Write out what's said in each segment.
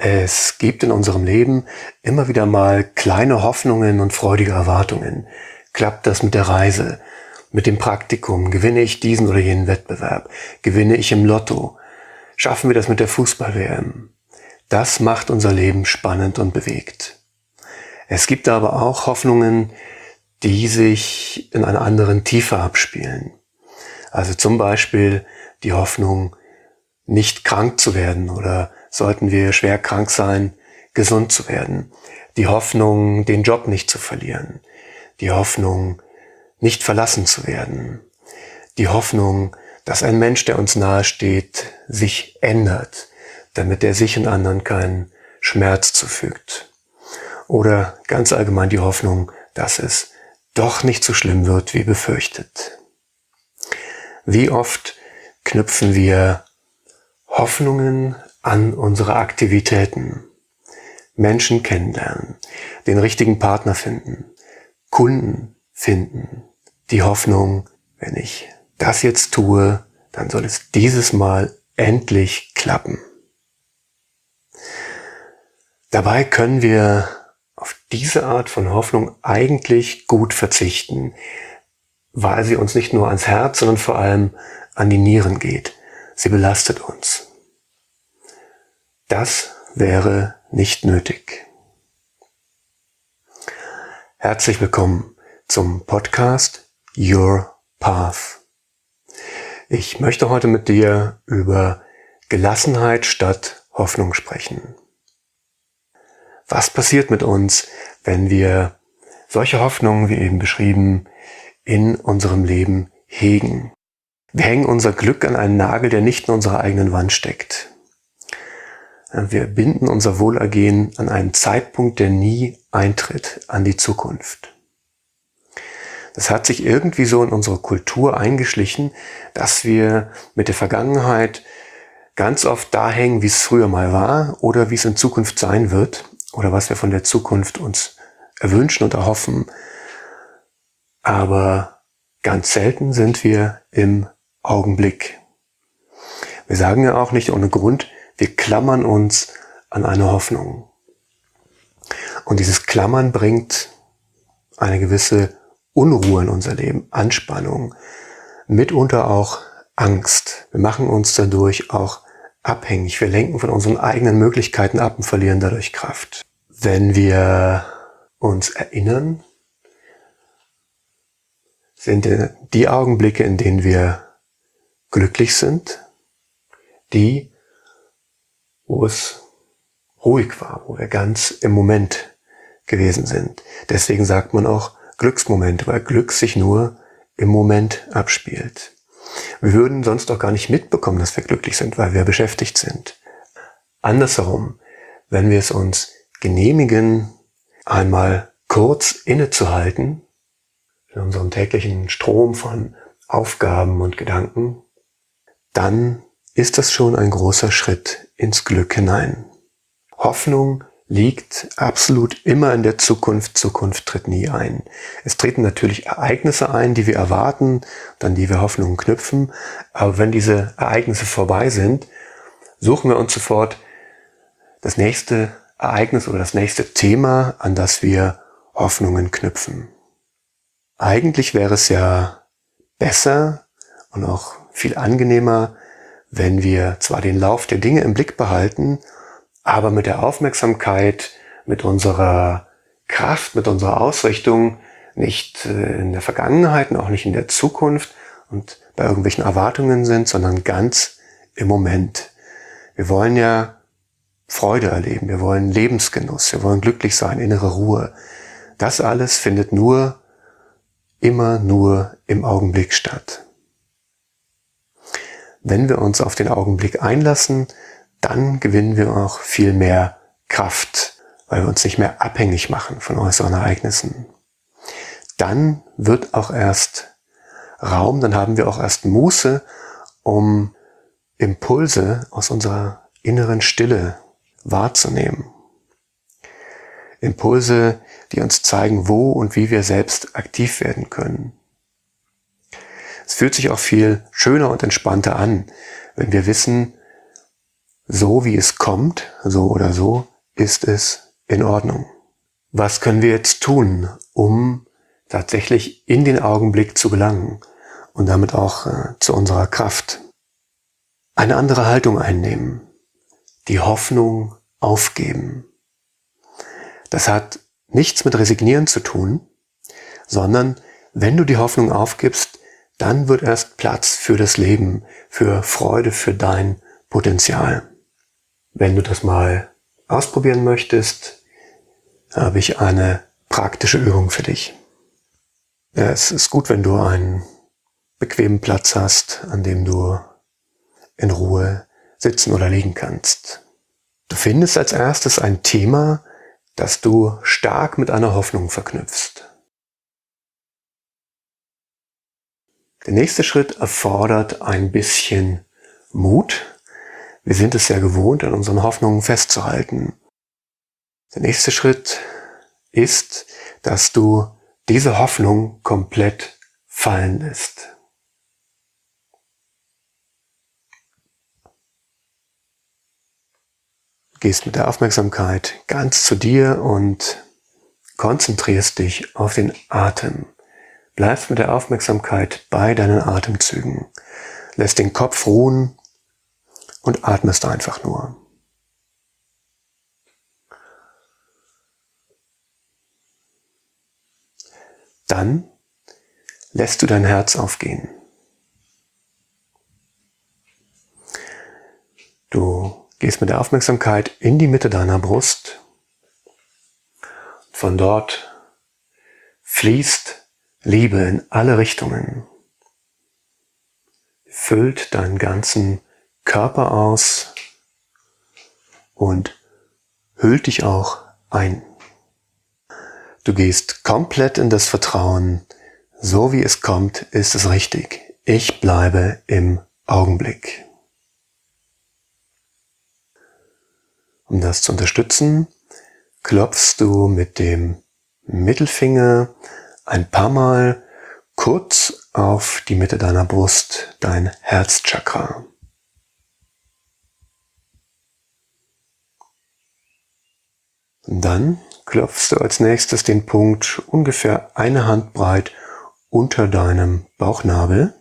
Es gibt in unserem Leben immer wieder mal kleine Hoffnungen und freudige Erwartungen. Klappt das mit der Reise, mit dem Praktikum? Gewinne ich diesen oder jenen Wettbewerb? Gewinne ich im Lotto? Schaffen wir das mit der Fußball-WM? Das macht unser Leben spannend und bewegt. Es gibt aber auch Hoffnungen, die sich in einer anderen Tiefe abspielen. Also zum Beispiel die Hoffnung, nicht krank zu werden oder sollten wir schwer krank sein, gesund zu werden. Die Hoffnung, den Job nicht zu verlieren. Die Hoffnung, nicht verlassen zu werden. Die Hoffnung, dass ein Mensch, der uns nahesteht, sich ändert, damit er sich und anderen keinen Schmerz zufügt. Oder ganz allgemein die Hoffnung, dass es doch nicht so schlimm wird, wie befürchtet. Wie oft knüpfen wir Hoffnungen an unsere Aktivitäten, Menschen kennenlernen, den richtigen Partner finden, Kunden finden, die Hoffnung, wenn ich das jetzt tue, dann soll es dieses Mal endlich klappen. Dabei können wir auf diese Art von Hoffnung eigentlich gut verzichten, weil sie uns nicht nur ans Herz, sondern vor allem an die Nieren geht. Sie belastet uns. Das wäre nicht nötig. Herzlich willkommen zum Podcast Your Path. Ich möchte heute mit dir über Gelassenheit statt Hoffnung sprechen. Was passiert mit uns, wenn wir solche Hoffnungen, wie eben beschrieben, in unserem Leben hegen? Wir hängen unser Glück an einen Nagel, der nicht in unserer eigenen Wand steckt. Wir binden unser Wohlergehen an einen Zeitpunkt, der nie eintritt, an die Zukunft. Das hat sich irgendwie so in unsere Kultur eingeschlichen, dass wir mit der Vergangenheit ganz oft da hängen, wie es früher mal war oder wie es in Zukunft sein wird oder was wir von der Zukunft uns erwünschen und erhoffen. Aber ganz selten sind wir im Augenblick. Wir sagen ja auch nicht ohne Grund, wir klammern uns an eine Hoffnung. Und dieses Klammern bringt eine gewisse Unruhe in unser Leben, Anspannung, mitunter auch Angst. Wir machen uns dadurch auch abhängig. Wir lenken von unseren eigenen Möglichkeiten ab und verlieren dadurch Kraft. Wenn wir uns erinnern, sind die Augenblicke, in denen wir glücklich sind, die, wo es ruhig war, wo wir ganz im Moment gewesen sind. Deswegen sagt man auch Glücksmomente, weil Glück sich nur im Moment abspielt. Wir würden sonst auch gar nicht mitbekommen, dass wir glücklich sind, weil wir beschäftigt sind. Andersherum, wenn wir es uns genehmigen, einmal kurz innezuhalten, in unserem täglichen Strom von Aufgaben und Gedanken, dann ist das schon ein großer Schritt ins Glück hinein. Hoffnung liegt absolut immer in der Zukunft. Zukunft tritt nie ein. Es treten natürlich Ereignisse ein, die wir erwarten, an die wir Hoffnungen knüpfen. Aber wenn diese Ereignisse vorbei sind, suchen wir uns sofort das nächste Ereignis oder das nächste Thema, an das wir Hoffnungen knüpfen. Eigentlich wäre es ja besser und auch viel angenehmer, wenn wir zwar den Lauf der Dinge im Blick behalten, aber mit der Aufmerksamkeit, mit unserer Kraft, mit unserer Ausrichtung nicht in der Vergangenheit und auch nicht in der Zukunft und bei irgendwelchen Erwartungen sind, sondern ganz im Moment. Wir wollen ja Freude erleben, wir wollen Lebensgenuss, wir wollen glücklich sein, innere Ruhe. Das alles findet immer nur im Augenblick statt. Wenn wir uns auf den Augenblick einlassen, dann gewinnen wir auch viel mehr Kraft, weil wir uns nicht mehr abhängig machen von äußeren Ereignissen. Dann wird auch erst Raum, dann haben wir auch erst Muße, um Impulse aus unserer inneren Stille wahrzunehmen. Impulse, die uns zeigen, wo und wie wir selbst aktiv werden können. Es fühlt sich auch viel schöner und entspannter an, wenn wir wissen, so wie es kommt, so oder so, ist es in Ordnung. Was können wir jetzt tun, um tatsächlich in den Augenblick zu gelangen und damit auch zu unserer Kraft? Eine andere Haltung einnehmen, die Hoffnung aufgeben. Das hat nichts mit Resignieren zu tun, sondern wenn du die Hoffnung aufgibst, dann wird erst Platz für das Leben, für Freude, für dein Potenzial. Wenn du das mal ausprobieren möchtest, habe ich eine praktische Übung für dich. Ja, es ist gut, wenn du einen bequemen Platz hast, an dem du in Ruhe sitzen oder liegen kannst. Du findest als erstes ein Thema, das du stark mit einer Hoffnung verknüpfst. Der nächste Schritt erfordert ein bisschen Mut. Wir sind es ja gewohnt, an unseren Hoffnungen festzuhalten. Der nächste Schritt ist, dass du diese Hoffnung komplett fallen lässt. Du gehst mit der Aufmerksamkeit ganz zu dir und konzentrierst dich auf den Atem. Bleibst mit der Aufmerksamkeit bei deinen Atemzügen. Lässt den Kopf ruhen und atmest einfach nur. Dann lässt du dein Herz aufgehen. Du gehst mit der Aufmerksamkeit in die Mitte deiner Brust. Von dort fließt Liebe in alle Richtungen. Füllt deinen ganzen Körper aus und hüllt dich auch ein. Du gehst komplett in das Vertrauen, so wie es kommt, ist es richtig. Ich bleibe im Augenblick. Um das zu unterstützen, klopfst du mit dem Mittelfinger ein paar Mal kurz auf die Mitte deiner Brust, dein Herzchakra. Und dann klopfst du als nächstes den Punkt ungefähr eine Handbreit unter deinem Bauchnabel.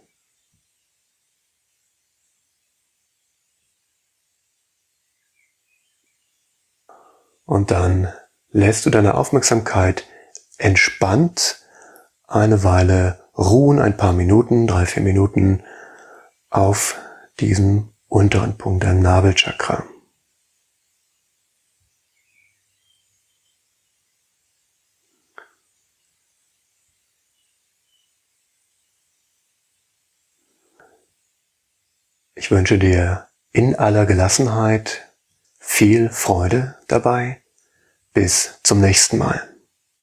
Und dann lässt du deine Aufmerksamkeit entspannt eine Weile ruhen, ein paar Minuten, 3-4 Minuten auf diesem unteren Punkt, deinem Nabelchakra. Ich wünsche dir in aller Gelassenheit viel Freude dabei. Bis zum nächsten Mal.